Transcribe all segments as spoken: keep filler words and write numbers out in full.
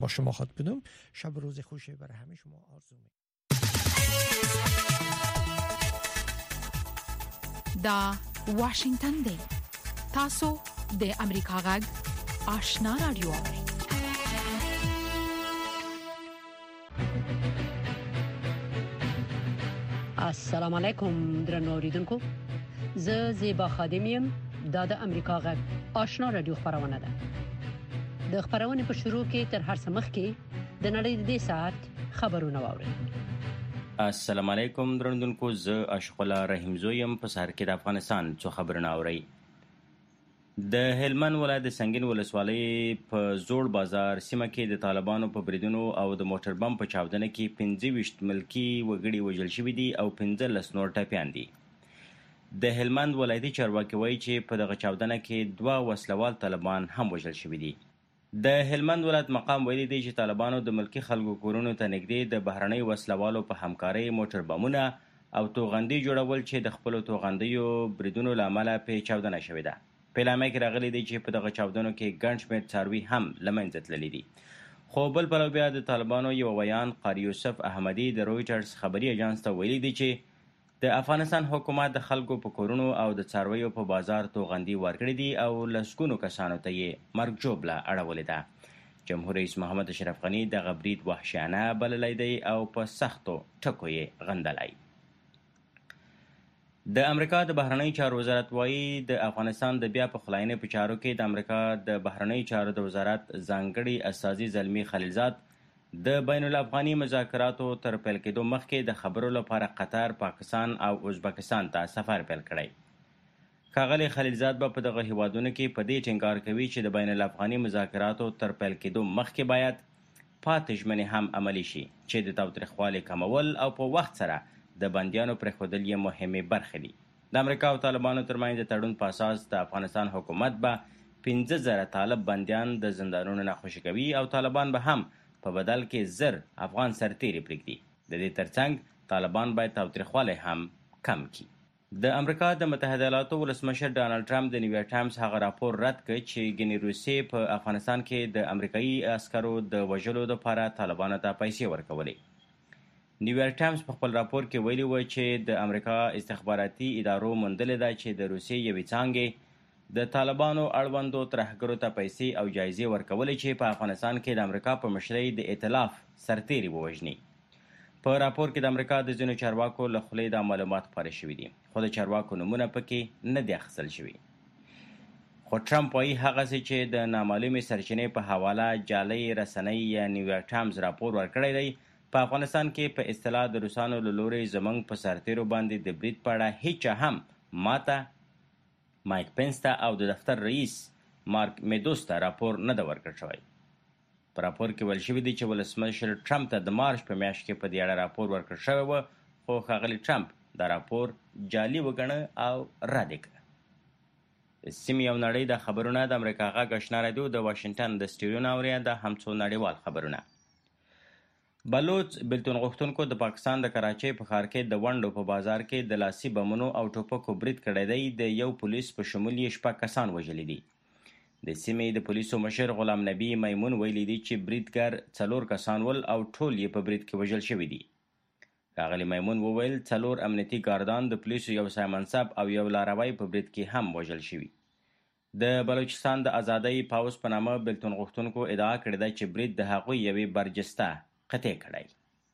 با شما خواهد بودم. شب روز خوشی برای همه شما آرزو می. دا واشنگتن دی تاسو د امریکا غږ آشنا رادیو. السلام علیکم درنو اوریدونکو، زه زیبا خادم یم. دا د امریکا غږ آشنا رادیو خبرونه ده. د خبرونې په شروع کې تر هر څه مخکې د نړۍ د دې ساعت خبرونه واورئ. السلام علیکم درنوونکو، زه اشق الله رحیم زویم. په سهار کې د افغانستان څو خبرونه اورئ. د هلمند ولایت د سنگین ولسوالۍ په زوړ بازار سیمه کې د طالبانو په بریدونو او د موټر بم په چاودنه کې پنځه ویشت ملکی وګړي وژل شوي دي او پنځلس نور ټپیان دي. د هلمند ولایتي چارواکي وایي چې په دغه چاودنه کې دوه وسلوال طالبان هم وژل شوي دي. د هلمند ولایت مقام ویلي دی چې طالبانو د ملکی خلکو کورونو ته نږدې د بهرنۍ وسلوالو په همکارۍ موټر بمونه او توغندي جوړول چې د خپلو توغندیو بریدونو له امله پرې چاودنه شوې ده. په اعلامیه کې راغلی دی چې په دغه چاودنو کې ګڼ شمېر څاروي هم له منځه تللي دي. خو بل پلو بیا د طالبانو یو ویان قاری یوسف احمدي د رویټرز خبري اژانس ته ویلي دی چې د افغانستان حکومت د خلکو په کورونو او د څارویو په بازار توغندي ورکړي دي او لسګونو کسانو ته یې مرګ ژوبله اړولې ده. جمهور رئیس محمد اشرف غني دغه برید وحشیانه بللی دی او په سختو ټکو یې غندلی. د امریکا د بهرنۍ چارو وزارت وایي د افغانستان د بیا پخلاینې په چارو کې د امریکا د بهرنۍ چارو د وزارت ځانګړي استازي زلمي خلیلزاد د بین الافغاني مذاکراتو تر پیل کېدو مخکې د خبرو لپاره قطر، پاکستان او ازبکستان ته سفر پیل کړی. ښاغلی خلیلزاد به په دغه هیوادونو کې په دې ټینګار کوي چې د بین الافغاني مذاکراتو تر پیل کېدو مخکې باید پاتې ژمنې هم عملي شي چې د تاوتریخوالي کمول او په وخت سره د بندیانو پرېښودل یې مهمې برخې دي. د امریکا او طالبانو ترمنځ د تړون په اساس د افغانستان حکومت به پنځه زره طالب بندیان د زندانونو نه خوشي کوي او طالبان به هم په بدل کې زر افغان سرتیري پرېږدي. د دې ترڅنګ طالبان باید تاوتریخوالی هم کم کړي. د امریکا د متحده ایالاتو ولسمشر ډانلډ ټرمپ د نیویارک ټایمز هغه راپور رد کړ چې ګینې روسیې په افغانستان کې د امریکایي عسکرو د وژلو لپاره طالبانو ته پیسې ورکولې. نیویارک ټایمز په خپل راپور کې ویلي و چې د امریکا استخباراتي ادارو موندلې ده چې د روسیې یوې څانګې د طالبانو اړوندو ترهګرو ته پیسې او جایزې ورکولې چې په افغانستان کې د امریکا په مشرۍ د ائتلاف سرتیري ووژني. په راپور کې د امریکا د ځینو چارواکو له خولې دا معلومات خپاره شوي دي، خو د چارواکو نومونه پکې نه دي اخیستل شوي. خو ټرمپ وایي هغسې چې د نامعلومې سرچینې په حواله جعلي رسنۍ یا نیویارک ټایمز راپور ورکړی دی، په افغانستان کې په اصطلاح د روسانو له لوري زموږ په سرتیرو باندې د برید په اړه هیچا هم ماته، مایک پنس ته او د دفتر رئیس مارک میدوس ته راپور نه ده ورکړل شوی. په راپور کې ویل شوي دي چې ولسمشر ټرمپ ته د مارچ په میاشت کې په دې اړه راپور ورکړل شوی و، خو ښاغلي ټرمپ دا راپور جعلي وګڼه او رد یې کړه. د سیمې او نړۍ د خبرونه د امریکا غږ آشنا رادیو د واشنګټن د سټوډیو نه اورئ. دا هم څو نړیوال خبرونه. بلوچ بېلتون غوښتونکو د پاکستان د کراچۍ په ښار کې د ونډو په بازار کې د لاسي بمونو او ټوپکو برید کړی دی. د یو پولیس په شمول یې شپږ کسان وژلي دي. د سیمې د پولیسو مشر غلام نبی میمون ویلي دي چې بریدګر څلور کسان ول او ټول یې په برید کې وژل شوي دي. ښاغلي میمون وویل څلور امنیتي ګاردان، د پولیسو یو سایمنصب او یو لاروی په برید کې هم وژل شوي. د بلوچستان د ازادۍ پاوس په نامه بېلتون غوښتونکو ادعا کړې ده چې برید د هغوی یوې برجسته قطع کړی.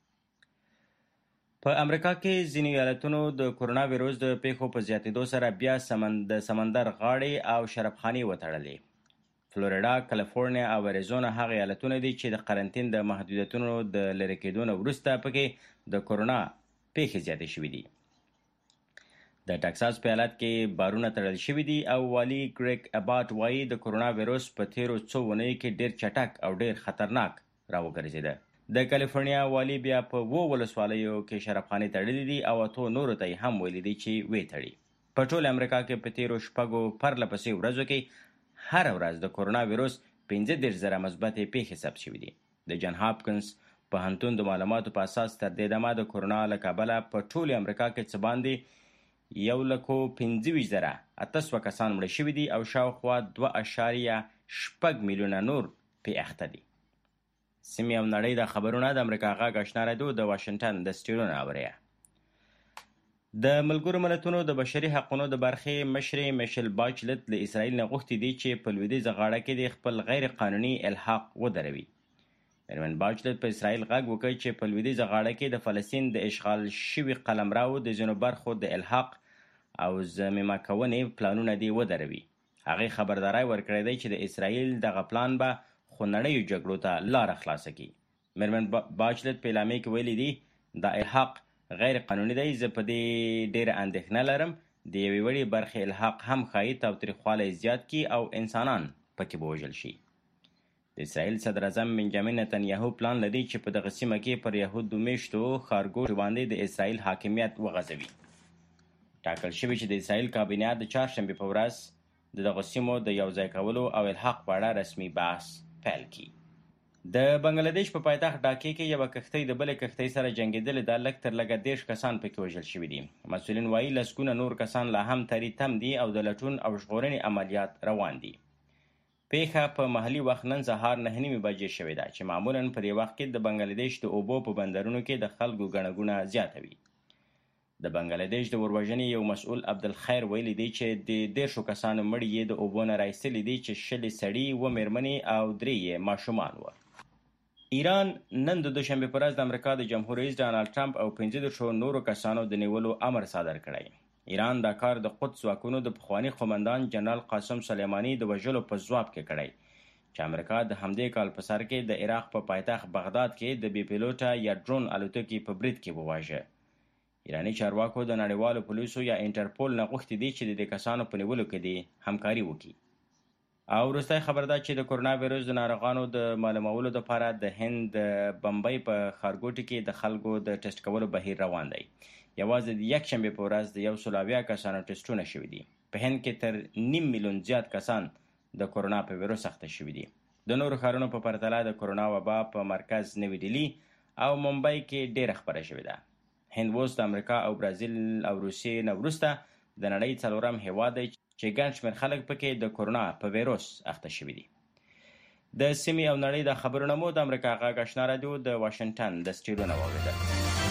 په امریکا کې ځینو ایالتونو د کورونا ویروس د پیښو په زیاتېدو سره بیا د سمندر غاړې او شرابخانې وتړلې. فلوریډا، کالیفورنیا او اریزونا هغه ایالتونه دي چې د قرنطین د محدودیتونو د لرې کېدو نه وروسته پکې د کورونا پیښې زیاتې شوي دي. د ټکساس په ایالت کې بارونه تړل شوي دي او والي ګریګ اباټ وایي د کورونا ویروس په تیرو څو اونیو کې ډېر چټک او ډېر خطرناک راوګرځېده. د کالیفورنیا والي بیا په اوو ولسوالیو کې شرابخانې تړلې دي او اتو نورو ته یې هم ویلي دي چې ویې تړي. په ټول امریکا کې په تیرو شپږو پرله پسې ورځو کې هره ورځ د کورونا ویروس پنځه دېرش زره مثبتې پیښې ثبت شوي دي. د جان هاپکنز پوهنتون د معلوماتو په اساس تر دې دمه د کورونا له کبله په ټول امریکا کې څه باندې یو لکو پنځه ویشت زره اته سوه کسان مړه شوي دي او شاوخوا دوه اشاریه شپږ میلیونه نور پې اخته دي. سیمې او نړۍ د خبرونه د امریکا غږ آشنا رادیو د واشنگټن د سټډیو نه اوري. د ملګرو ملتونو د بشري حقوقو د برخې مشرې میشل باچلت له اسرائیل نه غوښتي دي چې په لویدیځه غاړه کې د خپل غیر قانوني الحاق ودروي. میرمن باچلت په اسرائیل غږ وکړ چې په لویدیځه غاړه کې د فلسطین د اشغال شوي قلمرو د ځینو برخو د الحاق او ضمیمه کونې پلانونه دي ودروي. هغې خبرداری ورکړی دی چې د اسرائیل دغه پلان به خونړیو جګړو ته لاره خلاصه کړي. میرمن باچلت په اعلامیه کې ویلي دي د الحاق غیر قانوني دی. زه په دې ډېره اندېښنه لرم. د یوې وړې برخې الحاق هم ښایي تاوتریخوالی زیات کړي او انسانان پکې ووژل شي. د اسرائیل صدر اعظم بنجامین نتنیاهو پلان لري چې په دغه سیمه کې پر یهودو میشتو ښارګوټو باندې د اسرائیل حاکمیت وغځوي. ټاکل شوي چې د اسرائیل کابینه د چهارشنبې په ورځ د دغو سیمو د یوځای کولو او الحاق په اړه رسمي بحث پیل کړي. د بنگلاديش په پایتخت ډاکې کې یوه کښتۍ د بلې کښتۍ سره جنګېدلې ده. لږ تر لږه دېرش کسان پکې وژل شوي دي. مسؤلین وایي لسګونه نور کسان لا هم تری تم دي او د لټون او ژغورنې عملیات روان دي. پیښه په محلي وخت نن سهار نهه نیمې بجې شوې ده چې معمولا په دې وخت کې د بنگلاديش د اوبو په بندرونو کې د خلکو ګڼه ګوڼه زیاته وي. د بنگلاديش د وروژنې یو مسؤل عبدالخیر ویلي دی چې د دېرشو کسانو مړي یې د اوبو نه رایستلي دي چې شلې سړي اووه مېرمنې او درې یې ماشومان وو. ایران نن د دوشنبې په ورځ د امریکا د جمهور رئیس ډانلډ ټرمپ او پنځه دېرشو نورو کسانو د نیولو امر صادر کړی. ایران دا کار د قدس ځواکونو د پخواني قومندان جنرال قاسم سلیماني د وژلو په ځواب کې کړی چې امریکا د همدې کال په سر کې د عراق په پایتخت بغداد کې د بې پیلوټه یا ډرون الوتکې په برید کې وواژه. ایراني چارواکو د نړیوالو پولیسو یا انټرپول نه غوښتي دي چې د دې کسانو په نیولو کې دي همکاري وکړي. او وروستی خبر ده چې د کورونا ویروس د ناروغانو د معلومولو لپاره د هند د بمبئی په ښارګوټي کې د خلکو د ټیسټ کولو بهیر روان دی. یوازې د یکشنبې په ورځ د یو سل اویا کسانو ټیسټونه شوي دي. په هند کې تر نیم میلیون زیات کسان د کورونا په ویروس اخته شوي دي. د نورو ښارونو په پرتله د کورونا وبا په مرکز نوي ډیلي او ممبئی کې ډېره خپره شوې ده. هند اوس د امریکا او برازیل او روسیې نه وروسته د نړۍ څلورم هیواد دی چې ګڼ شمېر خلک پکې د کورونا په ویروس اخته شوي دي. د سیمې او نړۍ د خبرونه مو د امریکا غږ آشنا رادیو د واشنګټن د سټډیو نه واورېدل.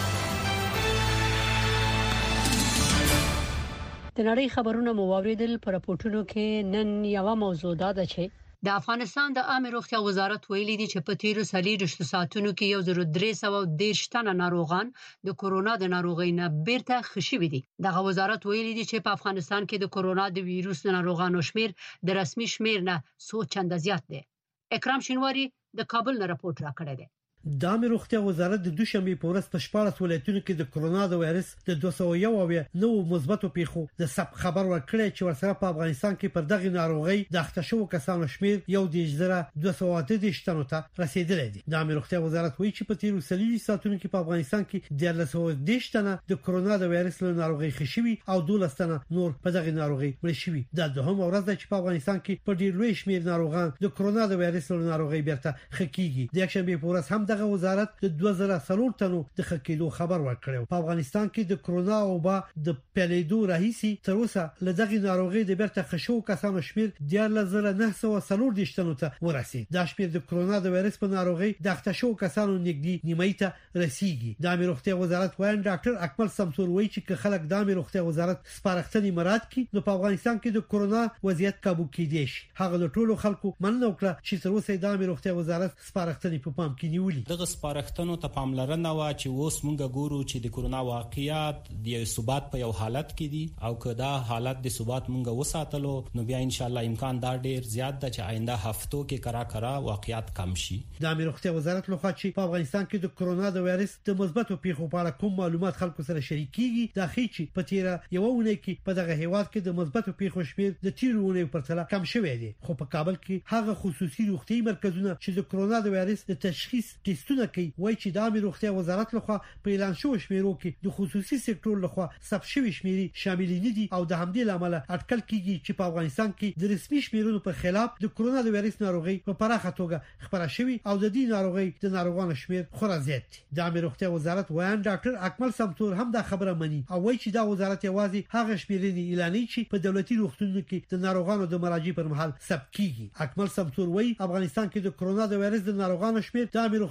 د نړۍ خبرونه مو واورېدل. په راپورټونو کې نن یوه موضوع ده چې د افغانستان د عامه روغتیا وزارت ویلي دی چې په تیرو څلوېښتو ساعتونو کې یو زر درې سوه دېرش تنه ناروغان د کورونا د ناروغۍ نه بیرته ښه شوي دي. دغه وزارت ویلي دی چې په افغانستان کې د کورونا د ویروس د ناروغانو شمیر د رسمي شمیر نه څو چنده زیات دی. اکرام شینواری د کابل نه راپورټ راکړی دی. د عامه روغتیا وزارت د دوشنبه په ورځ په شپاړس ولایتونو کې د کورونا د وایرس د دوه سوه یو اویا نوو مثبتو پیښو د ثبت خبر ورکړی چې ورسره په افغانستان کې پر دغه ناروغي د اخته شوو کسانو شمیر یو دېرش زره دوه سوه اته دېرش تنو ته رسیدلی دی. د عامه روغتیا وزارت وایي چې په تیرو څلوېښتو ساعتونو کې په افغانستان کې دیارلس سوه دېرش تنه د کورونا د وایرس له ناروغۍ ښه شوي او دولس تنه نور په دغه ناروغۍ مړه شوي. دا دوهمه ورځ ده چې په افغانستان کې په ډېر لوی شمیر ناروغان د کورونا د وایرس له ناروغۍ بیرته ښه کیږي. د یکشنبې په ورځ هم دغه وزارت د دوه زره څلور تنو د ښه کېدو خبر ورکړی. په افغانستان کې د کورونا وبا د پیلېدو راهیسي تر اوسه له دغه ناروغۍ د بیرته ښه شوو کسانو شمیر دیارلس زره نه سوه څلور دېرش تنو ته ورسید. دا شمیر د کورونا د وایرس په ناروغۍ د اخته شوو کسانو نږدې نیمایي ته رسیږي. د عامه روغتیا وزارت وایي ډاکټر اکمل سمسور وایي چې که خلک د عامه روغتیا وزارت سپارښتنې مراعات کړي نو په افغانستان کې د کورونا وضعیت قابو کېدای شي. هغه د ټولو خلکو مننه وکړه چې تر اوسه د عامه روغتیا وزارت سپارښتنې په پام کې نیولې. دغه سپارښتنو ته پاملرنه و چې اوس مونږ ګورو چې د کورونا واقعیات د ثبات په یو حالت کې دي او که دا حالت د ثبات مونږ وساتلو نو بیا ان شاء الله امکان دا ډیر زیات ده چې آینده هفتو کې کرا کرا واقعیات کم شي. د عامه روغتیا وزارت لخوا چې په افغانستان کې د کورونا د وایرس د مثبتو پیښو په اړه کوم معلومات خلکو سره شریکيږي دا ښيي چې په تیره یو ونه کې په دغه هیواد کې د مثبتو پیښو شمیر د تیرو ونه په پرتله کم شوی دی. خو په کابل کې هغه خصوصي روغتي مرکزونه چې د کورونا د وایرس د تشخیص ټیسټونه کوي وایي چې د عامه روغتیا وزارت لخوا په اعلان شوی شمیرو کې د خصوصي سکتور لخوا ثبت شوی شمیرې شامل نه دي او د همدې لامل اټکل کیږي چې په افغانستان کې د رسمي شمیرونو په خلاف د کورونا د وایرس ناروغي په پراخه توګه خبره شوی او د دې ناروغي د ناروغانو شمیر خورا زیات دي. د عامه روغتیا وزارت وایي ډاکټر اکمل سمسور هم دا خبره مني او وایي چې دا وزارت یوازې هغه شمیرې اعلانوي چې په دولتي روغتونونو کې د ناروغانو د مراجعې پر مهال ثبت کیږي. اکمل سمسور وایي افغانستان کې د کورونا د وایرس د ناروغانو شمیر د عامه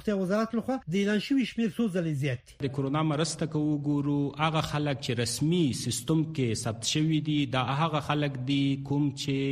روغتیا وزارت لخوا د اعلان شوی شمیر څو ځلې زیات د کورونا مرسته کو ګورو هغه خلک چې رسمي سیستم کې ثبت شوی دي دا هغه خلک دي کوم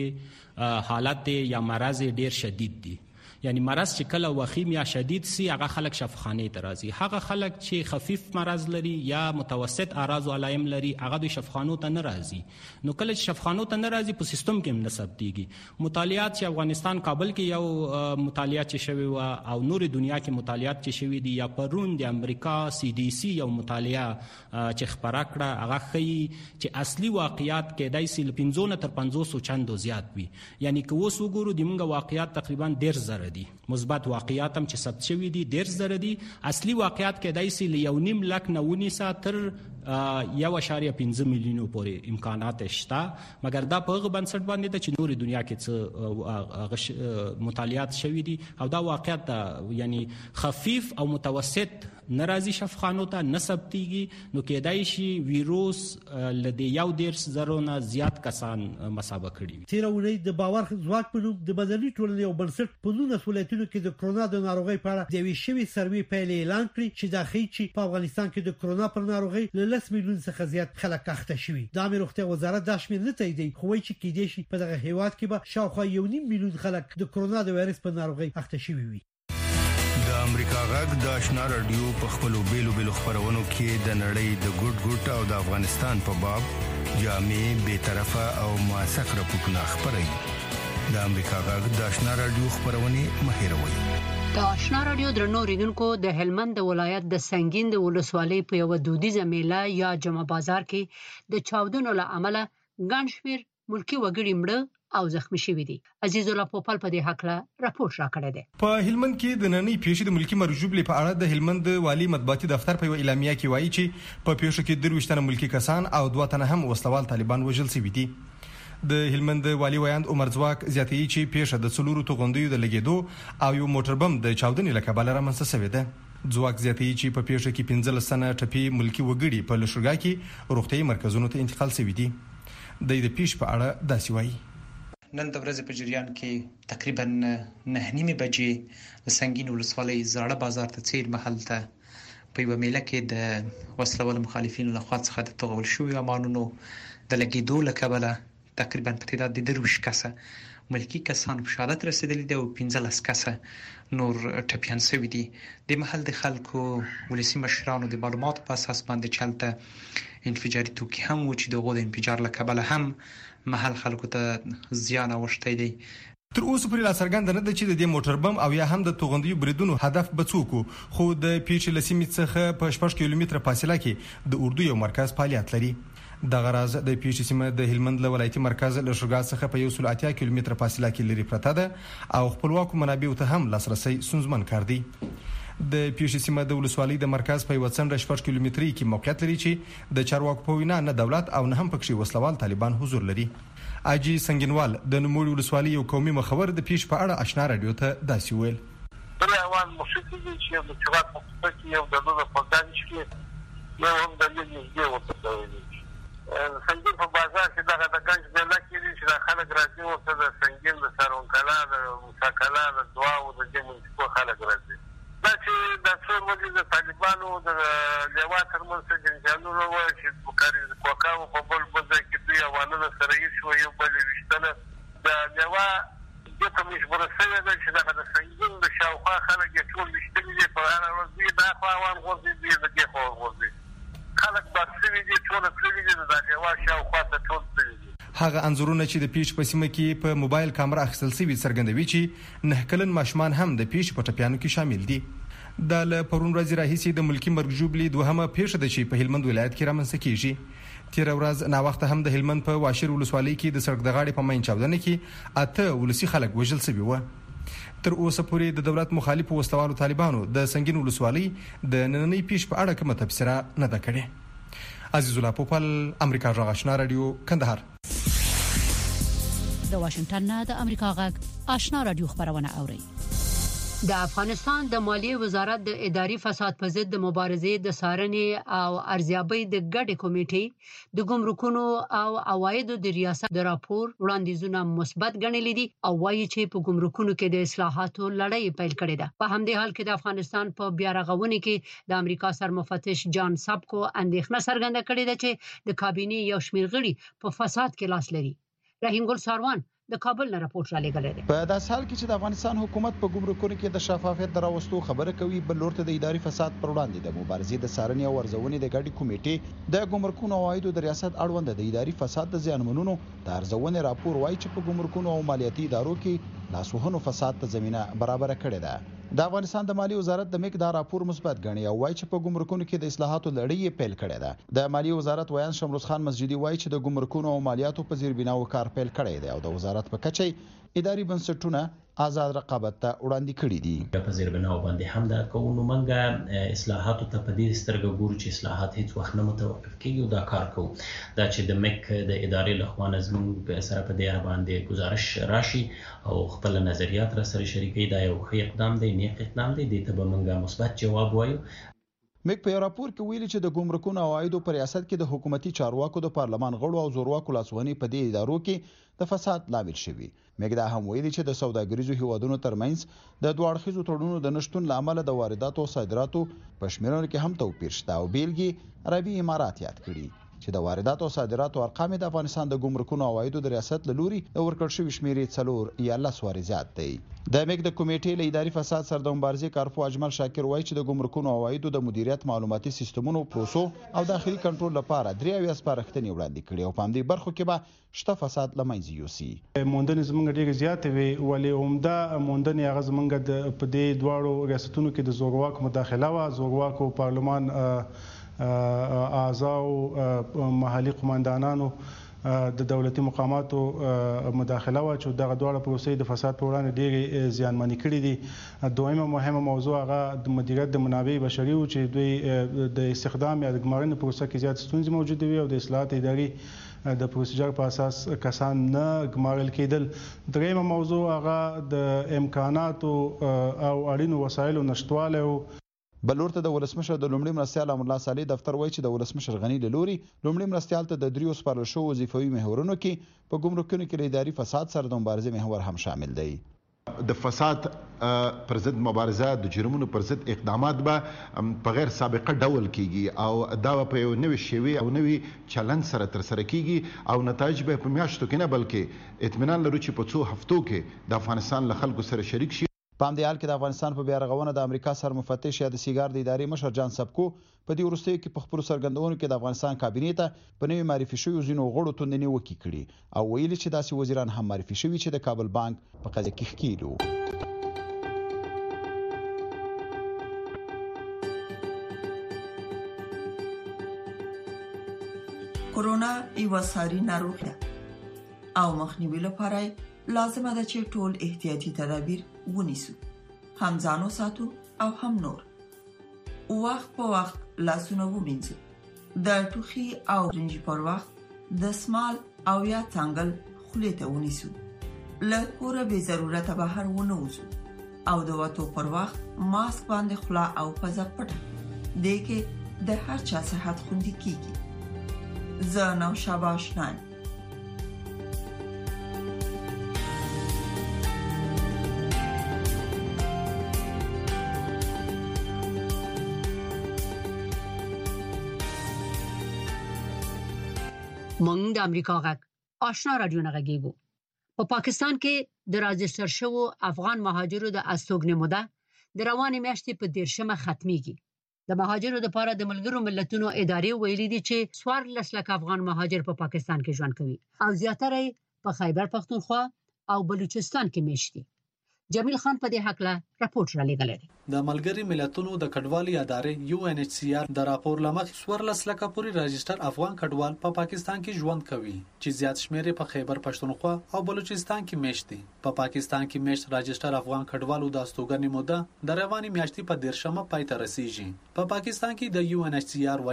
چې حالت یا مرض ډیر شدید دي یعنی مرض چې کله وخیم یا شدید سي هغه خلک شفاخانه ته راځي هغه خلک چې خفیف مرض لري یا متوسط اعراض او علائم لري هغه د شفاخانو ته نه راځي نو کله چې شفاخانو ته نه راځي په سیستم کې هم نسب دیږي مطالعات چې افغانستان کابل کې یو مطالعات چې شوی و او نور دنیا کې مطالعات چې شوی دي یا پرون د امریکا سی ډي سي یو مطالعه چې خبره کړه هغه ښيي چې اصلي واقعیات کې دای سي پنځونه تر پنځوس چندو زیات وي یعنی که اوس وګورو د موږ واقعیات تقریبا ډیر زره دي مثبت واقعیات هم چې ثبت شوي دي ډیر زره دي اصلي واقعیات کې دای سي یو نیم لک نه ونیسه تر یو اشاریه پنځه میلیونو پورې امکانات شته مګر دا په هغه بنسټ باندې د چې نوري دنیا کې څه مطالعات شوي دي او دا واقعیت یعنی خفیف او متوسط ناراضي شفاخانو ته نسب تیږي نو کېدای شي ویروس لدی یو ډیر زرو نه زیات کسان مصابه کړي تیرونی د باور ځواک په نوم د بدلي ټولنې او بنسټ په نوو ولایتونو کې د کرونا د ناروغۍ په اړه د وی شوی سروي پیل اعلان کړی چې دا ښيي چې په افغانستان کې د کرونا پر ناروغۍ له لس میلیون څخه زیات خلک اخته شوي د امیر روغتیا وزارت دا شمیر نه تاییدي خو وایي چې کېدای شي په دغه هیواد کې به شاوخوا یو نیم میلیون خلک د کرونا د وایرس په ناروغۍ اخته شوي وي د امریکا غږ د آشنا رادیو په خپلو بیلو بیلو خبرونو کې د نړۍ د ګډ ګډ او د افغانستان په باب جامع به طرفه او موثق راپورټونه خبري د امریکا غږ د آشنا رادیو خبرونه مهیروي د آشنا رادیو درنو ریدونکو د هلمند ولایت د سنگین د ولسوالۍ په یو دودیزه میله یا جمعه بازار کې د چاودنو له امله ګڼ شمېر ملکی وګړي مړه او زخمی شوي دي عزیز الله پوپل په دې حق له راپور راکړی دی په هلمند کې د نننۍ پیښې د ملکی مرجوبلې په اړه د هلمند والی مطبوعاتي دفتر په اعلامیه کې وایي چې په پیښو کې درویشت تنه ملکی کسان او دوه تنه هم وسلوال طالبان وژل شوي دي د هلمند والی ویاند عمر ځواک زیاتوي چې پیښه د څلورو توغندیو د لګیدو او یو موټر بم د چاودنې له کبله رامنځته شوې ده ځواک زیاتوي چې په پیښه کې پنځلس تنه ټپي ملکی وګړي په لښکرګاه کې روغتيایي مرکزونو ته انتقال شوي دي د دې پیښې په اړه داسې وایي نن د ورځې په جریان کې تقریبا نه نیمه بجې د سنگین ولسوالۍ زاړه بازار ته چیر محل ته په یو میله کې د وسلوال مخالفینو لخوا څخه د توغول شوی امانونو د لګیدو لکبله تقریبا په تعداد د درویش کسه ملکی کسان په شهادت رسیدلي دي او پنځلس کسه نور ټپیان شوي دي د محل د خلکو ولسی مشرانو د معلوماتو په اساس باندې چلته انفجاري توکي هم و چې دغه د انفجار لکبله هم محل خلکو ته زیان اوښتی دی تر اوسه پورې لا څرګنده نه ده چې د دې موټر بم او یا هم د توغندیو بریدونو هدف به څوک خو د پیښې لسیمې څخه په شپږ کیلومتره فاصله کې د اردو یو مرکز فعالیت لري د غراز د پیښې سیمه د هلمند ولایتي مرکز له شوګا څخه په یو سل اتیا کیلومتره فاصله کې لري پرته ده او خپلواکو منابعو ته هم لاسرسي سنځمن کار دی د پیښې سیمه د ولسوالۍ د مرکز په یو څنډه شپږ کیلومتري کې موقعیت لري چې د چارواکو په وینا نه دولت او نه هم پکې وسلوال طالبان حضور لري اجي سنگینوال د نوموړي ولسوالۍ یو قومي مخور د پیښې په اړه آشنا رادیو ته داسې ویل بل اول مشکل دي چې د چوغات په کې یو د نوو په ځای کې یو هم د دې وسته سنگین په بازار کې دغه د ګنج د لکې دي چې خلک راځي او د سنگین د سرون کلا د مساکلا د دعا او د جمعې په خلک راځي دا چې د څور وجه د طالبانو د لیوا ترمنځ جنجالونه و چې بوکاري د کوکاو په بل بل ځای کې دوی اوانه سره یې شو یو بل وشتنه د لیوا د کومش برسوي د چې د سنگین د شاوخوا خلک یې ټول وشتلي دي په اړه ورځي دا خو اوان غوځي دي د کې خو غوځي خلک بارسوي دي ټول کړي دي د لیوا شاوخوا ته ټول کړي دي هغه انځورونه چې د پیښ په سیمه کې په موبایل کامرا اخیستل شوی څرګندوي چې نه کلن ماشومان هم د پیښ په ټپیانو کې شامل دي د ل پرون ورځ راهیسي د ملکی مرګ جوبلی دوهمه پیښه د شي په هلمند ولایت کې رامنځته کیږي تیر ورځ نا وخت هم د هلمند په واشر ولسوالۍ کې د سړک د غاړې په مین چاودنه کې اته ولسی خلک وژل شوي و تر اوسه پورې د دولت مخالف وسلوالو طالبانو د سنگین ولسوالۍ د نننۍ پیښ په اړه کومه تفسیره نه ده کړې عزیز الله پوپل امریکا غږ آشنا رادیو کندهار د واشنگټن نه د امریکا غږ آشنا رادیو خبرونه اوري د افغانستان د مالیې وزارت د اداري فساد په ضد د مبارزې د څارنې او ارزیابۍ د ګډې کمیټې د ګمرکونو او عوایدو د ریاست د راپور وړاندیزونه مثبت ګڼلي دي او وایي چې په ګمرکونو کې د اصلاحاتو لړۍ پیل کړې ده. په همدې حال کې د افغانستان په بیا رغونې کې د امریکا سرمفتش جان سابکو اندېښنه څرګنده کړې ده چې د کابینې یو شمېر غړي په فساد کې لاس لري. رحیم ګل ساروان د کابل نه راپور را لګلې ده. په داس حال کې چې د افغانستان حکومت په ګمرکونو کې د شفافیت دراوستو خبره کوي، بل لورته د اداري فساد پر وړاندې د مبارزې د څارنې او ارزونې د ګډې کمیټې د ګمرکونو عوایدو د ریاست اړوند د اداري فساد د زیانمنونو د ارزونې راپور وایي چې په ګمرکونو او مالیاتي ادارو کې لاسوهنو فساد ته زمينه برابر کړې ده. د افغانستان د مالی وزارت د میک دا راپور مثبت ګڼي او وایي چې په ګمرکونو کې د اصلاحاتو لړۍ پیل کړې ده. د مالی وزارت وایي شمروز خان مسجدي وایي چې د ګمرکونو او مالیاتو په زیربناو کار پیل کړی دی او د وزارت په کچه اداري بنسټونه آزاد رقابت ته وړاندې کړي دي. په زیربناو باندې هم دا کوو منګه اصلاحاتو ته په دې سترګه ګورو چې اصلاحات هیڅ وخت نه متوقف کیږي او دا کار کوو. دا چې د میک د ادارې لخوا زموږ سره په دې باندې گزارش راشي او خپل نظریات را سره شریکي دا یو ښه اقدام دی، نیک اقدام دی. دې ته به موږ مثبت جواب وایو. میک په راپور کې ویلي چې د ګمرکونو عوایدو پر ریاست کې د حکومتي چارواکو د پارلمان غړو او زورواکو لاسوهنې په دې ادارو کې د فساد لامل شوی. میک دا هم ویلي چې د سوداګریزو هیوادونو ترمنځ د دوه اړخیزو تړونونو د نشټون لامل د وارداتو او صادراتو په شمیرنو کې هم توپیر شته او بیلګې عربي امارات یاد کړي چې د وارداتو او صادراتو ارقام د افغانستان د ګمرکونو عوایدو د ریاست له لوري د ورکړ شوی شمیرې څلور یا لس وارې زیات دی. د میک د کمیټې له اداري فساد سره د مبارزې کارپو اجمل شاکر وایي چې د ګمرکونو عوایدو د مدیریت معلوماتي سیستمونو پروسو او داخلي کنټرول لپاره درې اویا سپارښتنې وړاندې کړي او په همدې برخو کې به شته فساد له منځه یوسي. موندنې زموږ ډېرې زیاتې وي، ولې عمده موندنې هغه زموږ د په دې دواړو ریاستونو کې د زورواکو مداخله وه. زورواکو پارلمان اعضاو محلي قومندانانو د دولتي مقاماتو مداخله وا چې دغه دواړه پروسې د فساد په وړاندې ډېرې زیانمنې کړې دي. دویمه مهمه موضوع هغه د مدیریت د منابع بشري و چې دوی د استخدام یا د ګمارنې پروسه کې زیات ستونزې موجودې وي او د اصلاحات اداري د پروسیجر په اساس کسان نه ګمارل کېدل. دریمه موضوع هغه د امکاناتو او اړینو وسایلو نشټوالی و. بلورته د ولسمشر د لومړي مرستیال امر الله صالح دفتر وایي چې د ولسمشر غنی له لوري لومړي مرستیال ته د دریو سپارل شوو وظیفوي محورونو کې په ګمرکونو کې اداري فساد سره د مبارزې محور هم شامل دی. د فساد پر ضد مبارزه د جرمونو پر ضد اقدامات به په غیر سابقه ډول کیږي او دا په یو نوې شیوه او نوې چلن سره تر سره کیږي او نتایج به په میاشتو کې نه بلکې اطمینان لرو چې په څو هفتو کې د افغانستان له خلکو سره شریک شي. په همدې حال کې د افغانستان په بیا رغونه د امریکا سرمفتش یا د سیګار د ادارې مشر جان سبکو په دې وروستیو کې په خپلو څرګندونو کې د افغانستان کابینې ته په نوي معرفي شویو ځینو غړو توندنې وکړې کړي او ویلي چې داسې وزیران هم معرفي شوي چې د کابل بانک په قضیه کې ښکېل وو. کورونا یو ساري ناروغي ده او مخنیوي لپاره لازمه ده چې ټول احتیاطي تدابیر ونیسو، هم ځانو ساتو او هم نور. وخت په وخت لاسونه ومینځو، د ټوخي او رنجي پر وخت د سمال او یا څنګل خولې ته ونیسو، له کوره به ضرورت بهر ونه وځو او د وټو پر وخت ماسک باندې خلا او پزه پټه دې کې د هر چا صحت خوندي کیږي. زه نو شاباش نه مونږ د امریکا غږ آشنا رادیو نه غږیږو. په پاکستان کې د راجستر شوو افغان مهاجرو د استوګنې موده د روانې میاشتې په دیرشمه ختميږي. د مهاجرو لپاره د ملګرو ملتونو ادارې ویلي دي چې څوارلس لک افغان مهاجر په پاکستان کې ژوند کوي او زیاتره په خیبر پختونخوا او بلوچستان کې میشت دي. جمیل خان په دې حق له راپور را لګلې دي. د ملګری ملتونو د کډوالۍ ادارې یو ان ایچ سی آر د راپور لمخې څوارلس لکه پورې راجستر افغان کډوال په پا پاکستان کې ژوند کوي چې زیات شمیر په خیبر پښتونخوا او بلوچستان کې میشت دي. په پا پاکستان کې میشت راجستر افغان کډوالو د استوګنې موده د روانې میاشتې په دیرشمه پای ته رسیږي. په پا پاکستان کې د یو ان ایچ سی آر ویاند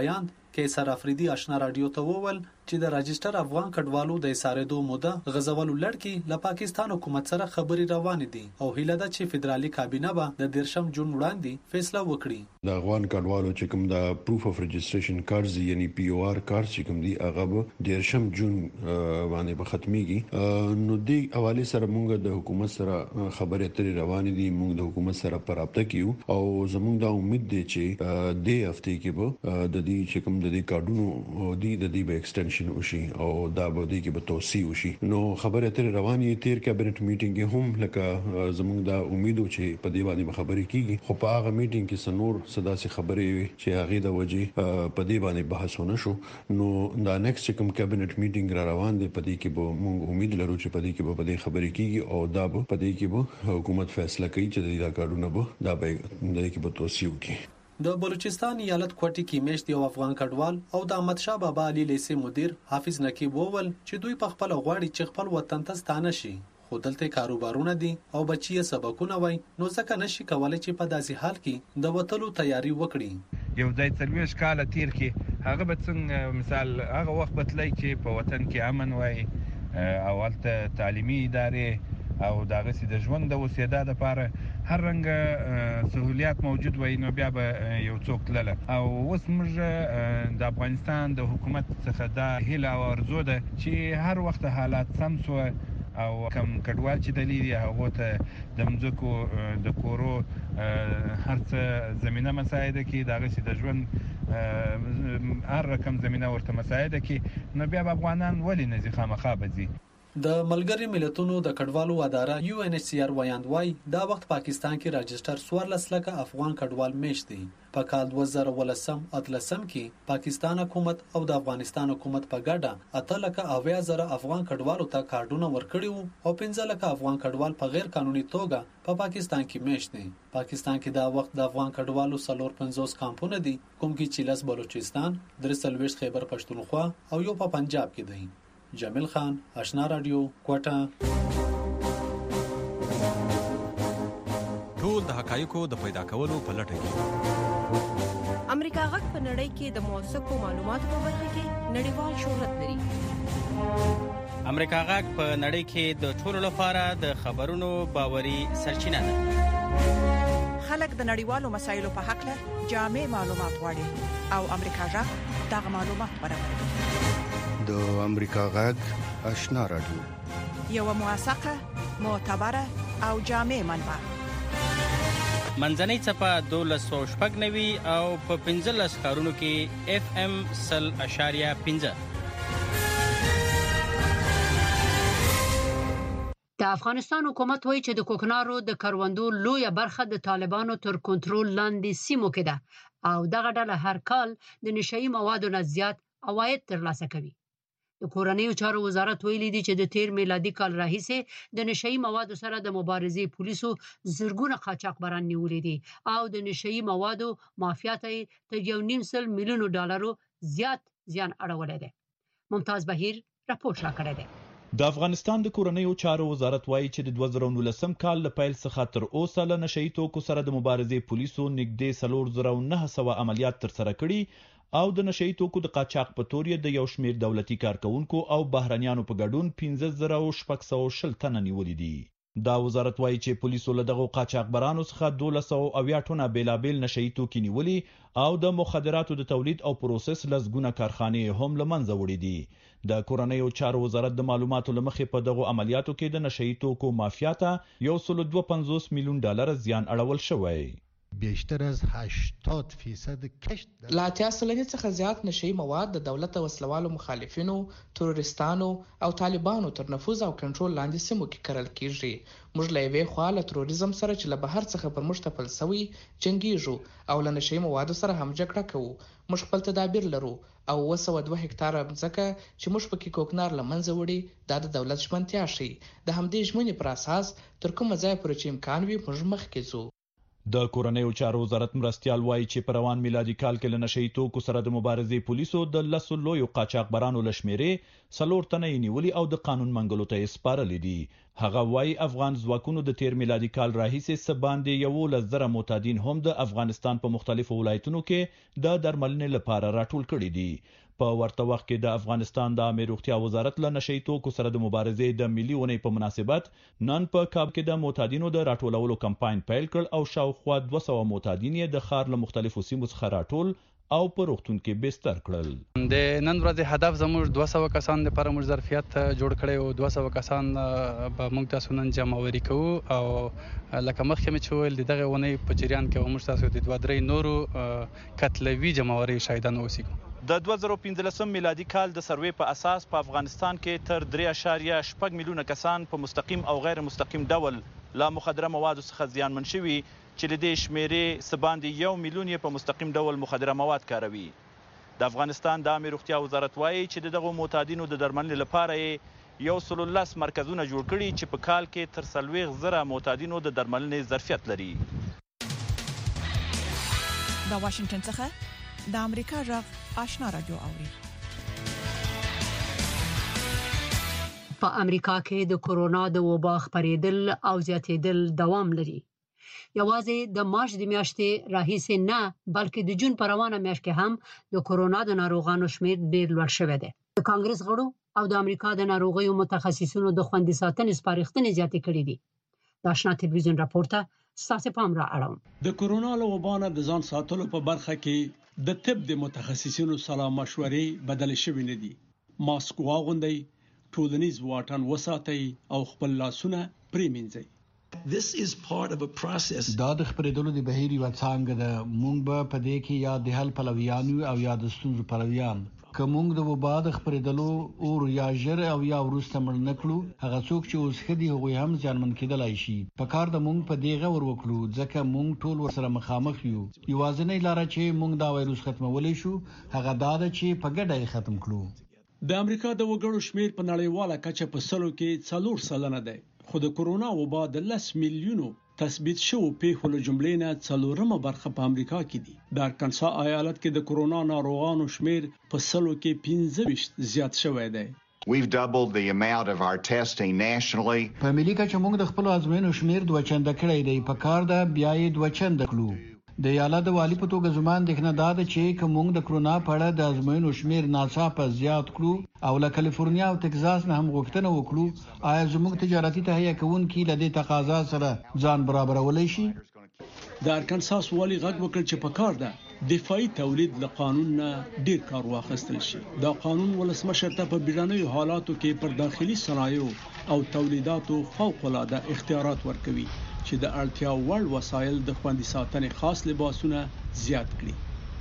کیسر افریدي آشنا رادیو ته وویل چې د راجستر افغان کډوالو د اسارېدو موده غزولو لړ کې له پاکستان حکومت سره خبرې روانې دي او هیله ده چې فدرالي کابینه به د دیرشم جون وړاندې فیصله وکړي. د افغان کډوالو چې کوم د پروف اف رجستریشن کارز یعنی پی او آر کارز چې کوم دي هغه به دیرشم جون باندې به ختميږي. نو د حواله سره موږ د حکومت سره خبرې اترې روانې دي. موږ د حکومت سره پر رابطه کیو او زموږ د امید دی چې د هفته کې به د دې چې کوم د دې کارډونو دی د دې به ایکسټنشن وشي او دا به د کې به توسيع وشي. نو خبرې اترې روانې تیر کابینټ میټینګ هم لکه زموږ د امیدو چې په دې باندې خبرې کیږي خو په هغه میټینګ کې سنور صدا سي خبرې چې هغه د وجې په دې باندې بحث ونه شو. نو دا نیکسټ کوم کابینټ میټینګ را روان دی په دې کې به موږ امید لرو چې په دې کې به په دې خبرې کیږي او دا به په دې کې به حکومت فیصله کوي چې دا کارونه به دا به د دې کې به توسيع وکړي. د بلوچستان ایالت کوټي کې میشت یو افغان کډوال او د احمد شاه بابا علي لیسې مدیر حافظ نقیب وویل چې دوی په خپل غواړي چې خپل وطن ته ستانه شي خو دلته کاروبارونه دي او بچي سبقونه وای نو ځکه نشي کولای چې په داسې حال کې د وټلو تیاری وکړي. یو ځای څلويش کال تیر کې هغه به څنګه مثال هغه وخت بتلای چې په وطن کې امن وای او ولته تعلیمي ادارې او دغه سي د ژوند د وسیدا لپاره هر رنګ سہولیات موجود وای نو بیا به یو څوک تلله او اوس موږ د افغانستان د حکومت څخه دا هیله او ارزو ده چې هر وخت حالات سم سو او کم کډوال چې دلیل هغه ته د مزکو د کورو هرڅه زمينه مساعده کې دغه سي د ژوند هر رقم زمينه ورته مساعده کې نو بیا افغانان ولې نه ځي خامخا بځي. د ملګری ملتونو د کډوالو اداره یو ان ایچ سی آر وایاندوي دا وخت پاکستان کې راجستر سوارلس لکه افغان کډوال میشت دي. په کال دوه زره ولسم اتلسم کې پاکستان حکومت او د افغانستان حکومت په ګډه اته لکه اویا زره افغان کډوالو ته کارډونه ورکړي وو او پنځه لکه افغان کډوال په غیر قانوني توګه په پا پاکستان کې میشت دي. پاکستان کې دا وخت د افغان کډوالو څلور پنځوس کمپونه دي کوم کې چې لس بلوچستان درې څلوېښت خیبر پښتونخوا او یو په پنجاب کې دي. جمیل خان آشنا رادیو کوټه. ټول د حقایقو د پیدا کولو په لټه کې امریکا غږ په نړۍ کې د موثقو معلوماتو په برخه کې نړیوال شهرت لري. امریکا غږ په نړۍ کې د ټولو لپاره د خبرونو باوري سرچینه ده. خلک د نړیوالو مسایلو په حق له جامع معلومات غواړي او امریکا غږ دغه معلومات برابروي. د امریکا غږ آشنا رادیو یو موثقه معتبره او جامع منبع منځنۍ چپه دولس سوه شپږ نوي او په پنځلس ښارونو کې اف ام سل اشاریه پنځه. د افغانستان حکومت وایي چې د کوکنارو د کروندو لویه برخه د طالبانو تر کنټرول لاندې سیمو کې ده او دغه ډله هر کال د نشئی موادو نه زیات عواید ترلاسه کوي. د کورنیو چارو وزارت ویلي دی چې د تیر میلادي کال راهیسې د نشئی موادو سره د مبارزې پولیسو زرګونه قاچاقبران نیولي دي او د نشئی موادو مافیا ته تر یو نیم سل میلیونو ډالرو زیات زیان اړولی دی. ممتاز بهیر راپور راکړی دی. د افغانستان د کورنیو چارو وزارت وایي چې د دوه زره نولسم کال له پیل څخه تر اوسه له نشئی توکو سره د مبارزې پولیسو نږدې څلور زره نهه سوه عملیات ترسره کړي او د نشئی توکو د قاچاق په تور د یو شمیر دولتي کارکونکو او بهرنیانو په ګډون پنځه زره شپږ سوه شل تنه نیولي دي. دا وزارت وایي چې پولیسو له دغو قاچاقبرانو څخه دولس سوه اویا ټنه بیلابیل نشئی توکي نیولي او د مخدراتو د تولید او پروسس لسګونه کارخانې هم له منځه وړي دي. د کورنیو چارو وزارت د معلوماتو له مخې په دغو عملیاتو کې د نشئی توکو مافیا ته یو سل دوه پنځوس میلیون ډالر زیان اړول شوی. بیشتر از هشتاد فیصد کشت لا اتیا سلنې څخه زیات نشئی مواد د دولت او وسلوالو مخالفینو، تروریستانو او طالبانو تر نفوذ او کنټرول لاندې سیمو کې کرل کیږي. موږ له یوې خوا له تروریزم سره چې له بهر څخه پر موږ تپل سوی جنګیږو او له نشئی موادو سره هم جګړه کوو. موږ خپل تدابیر لرو او اوه سوه دوه هکتاره ځمکه چې موږ پکې کوکنار له منځه وړي دا د دولت ژمنتیا ښیي. د همدې ژمنې پر اساس تر کومه ځایه پورې چې امکان وي موږ مخکې ځو. د کورنیو چارو وزارت مرستيال وایي چې په روان میلادي کال کې له نشئی توکو سره د مبارزې پولیسو د لسو لویو قاچاقبرانو لشمیرې څلور تنه نیولي او د قانون منګلو ته سپارلې دي. هغه وایي افغان ځواکونو د تیر میلادي کال راهیسې سباندې یو لزره معتادین هم د افغانستان په مختلفو ولایتونو کې د درملنې لپاره راټول کړي دي. په ورته وخت کې د افغانستان د عامه روغتیا وزارت له نشئی توکو سره د مبارزې د ملي ونې په مناسبت نن په کاب کې د معتادینو د راټولولو کمپاین پیل کړ او شاوخوا دوه سوه معتادین د ښار له مختلفو سیمو څخه راټول او په روغتون کې بستر کړل. د نن ورځې هدف زموږ دوه سوه کسان لپاره موږ ظرفیت جوړ کړی او دوه سوه کسان به موږ تاسو نن جمعوري کوو او لکه مخکې مې چې ویل دغه ونې په جریان کې موږ تاسو د دوه درې نورو قتلوي جمعوري شهیدان اوسېږو. د دوه زره پنځلسم میلادي کال د سروې په اساس په افغانستان کې تر درې اعشاریه شپږ میلیونه کسان په مستقیم او غیر مستقیم ډول له مخدره موادو څخه زیانمن شوي چې د دې شمیرې سباندې یو میلیون یې په مستقیم ډول مخدره مواد کاروي. د افغانستان د عامه روغتیا وزارت وایي چې دغه معتادینو د درملنې لپاره یې یو سل لس مرکزونه جوړ کړي چې په کال کې تر څلوېښت زره معتادینو د درملنې ظرفیت لري. د واشنگټن څخه د امریکا غږ آشنا رادیو اوري. په امریکا کې د کورونا د وبا خپرېدل او زیاتېدل دوام لري. یوازې د مارچ د میاشتې راهیسې نه بلکې د جون په روانه میاشت کې هم د کورونا د ناروغانو شمېر ډېر لوړ شوی دی. د کانګرس غړو او د امریکا د ناروغیو متخصصینو د خوندي ساتنې سپارښتنې زیاتې کړې دي. د آشنا ټلویزیون راپورته ستاسو پام را اړوم. د کورونا له وبا نه د ځان ساتلو په برخه کې د طب د متخصصینو سلا مشورې بدل شوې نه دي. ماسک واغوندئ، ټولنیز واټن وساتئ او خپل لاسونه پریمنځئ. This is part of a process. دا د خبرېدلو د بهیر یو څنګه د مونږ به په دې کې یا د حل پلویان او یا د ستونزو پلویان کومنګ د وبا د خبرېدلو او یا جر او یا ورسته مړ نکړو هغه څوک چې اوس خدي هغه هم ځانمن کېدلای شي. په کار د مونږ په دې غور وکړو ځکه مونږ ټول ورسره مخامخ یو. یوازینۍ لار چې مونږ دا وایروس ختمولای شو هغه دا ده چې په ګډه یې ختم کړو. د امریکا د وګړو شمیر په نړیواله کچه په سلو کې څلور سلنه ده. خو د کورونا وبا د لس میلیونو تثبیت شوو پیښو له جملې نه څلورمه برخه په امریکا کې دي. د ارکانسا ایالت کې د کورونا ناروغانو شمیر په سلو کې پنځه ویشت زیات شوی دی. We've doubled the amount of our testing nationally. په ملي کچه موږ د خپل ازموینو شمیر دوه چنده کړی دی. په کار ده بیا یې دوه چنده کړو. د ایالت والی په توګه زمان دښنه دا ده چې کوم د کرونا په اړه د ازموینو شمیر ناڅاپه زیات کړو او له کالیفورنیا او ټکزاس نه هم غوښتنه وکړو آیا زموږ تجارتي تهیه کوونکي له دې تقاضا سره ځان برابرولای شي. د ارکانساس والی غږ وکړ چې په کار ده دفاعي تولید له قانون نه ډیر کار واخیستل شي. دا قانون ولسمشر ته په بیړنیو حالاتو کې پر داخلي صنایعو او تولیداتو فوق العاده اختیارات ورکوي چې د اړتیا وړ وسایل د خوندي ساتنې خاص لباسونه زیات کړي.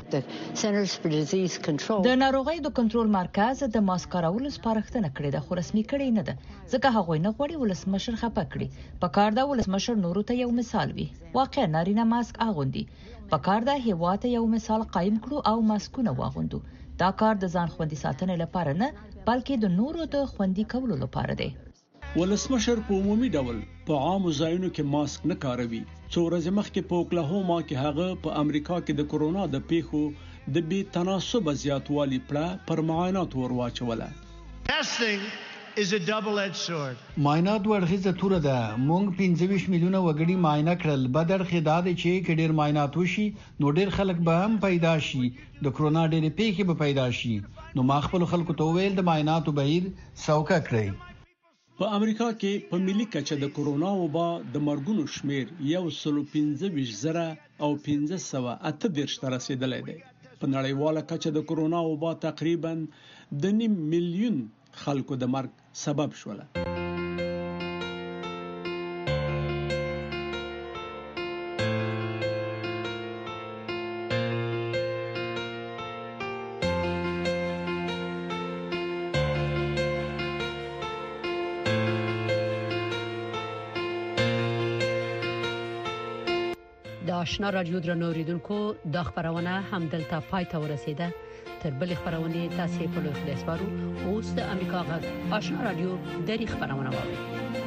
د ناروغیو د کنټرول مرکز د ماسک کارولو سپارښتنه کړې ده خو رسمي کړې نه ده ځکه هغه نه غواړي ولسمشر خپه کړي. په کار ده ولسمشر نورو ته یو مثال وي. واقعا نارینه ماسک اغوندي. په کار ده هیواد ته یو مثال قائم کړو او ماسکونه واغوندو. دا کار د ځان خوندي ساتنې لپاره نه بلکې د نورو د خوندي کولو لپاره دی. ولسمشر په عمومي ډول په عامو ځایونو کې ماسک نه کاروي. څو ورځې مخکې په اوکلاهوما کې هغه په امریکا کې د کورونا د پیښو د بې تناسب زیاتوالي پړه پر معایناتو ورواچوله. Testing is a double-edged sword. معاینات ورغیزه توره ده. مونږ پنځه ویشت میلیونه وګړي معاینه کړل. بدر خدای دې چې کډیر معاینات وشي نو ډیر خلک به هم پیدا شي. د کورونا ډېر پیښې به پیدا شي. نو ما خپل خلکو ته ویل د معایناتو بهیر سوکا کړی. په امریکا کې په ملي کچه د کورونا وبا د مرګونو شمیر یو سل پنځه ویشت زره او پنځه سوه اته دېرش ته رسیدلی دی. په نړیواله کچه د کورونا وبا تقریبا د نیم میلیون خلکو د مرګ سبب شوله. د آشنا رادیو درنو اوریدونکو د خبرونه هم دلته پای ته ورسیده. تر بل خبرونه تاسو په لوخ دسپارو اوس د امریکا غږ آشنا رادیو د خبرونه واوري.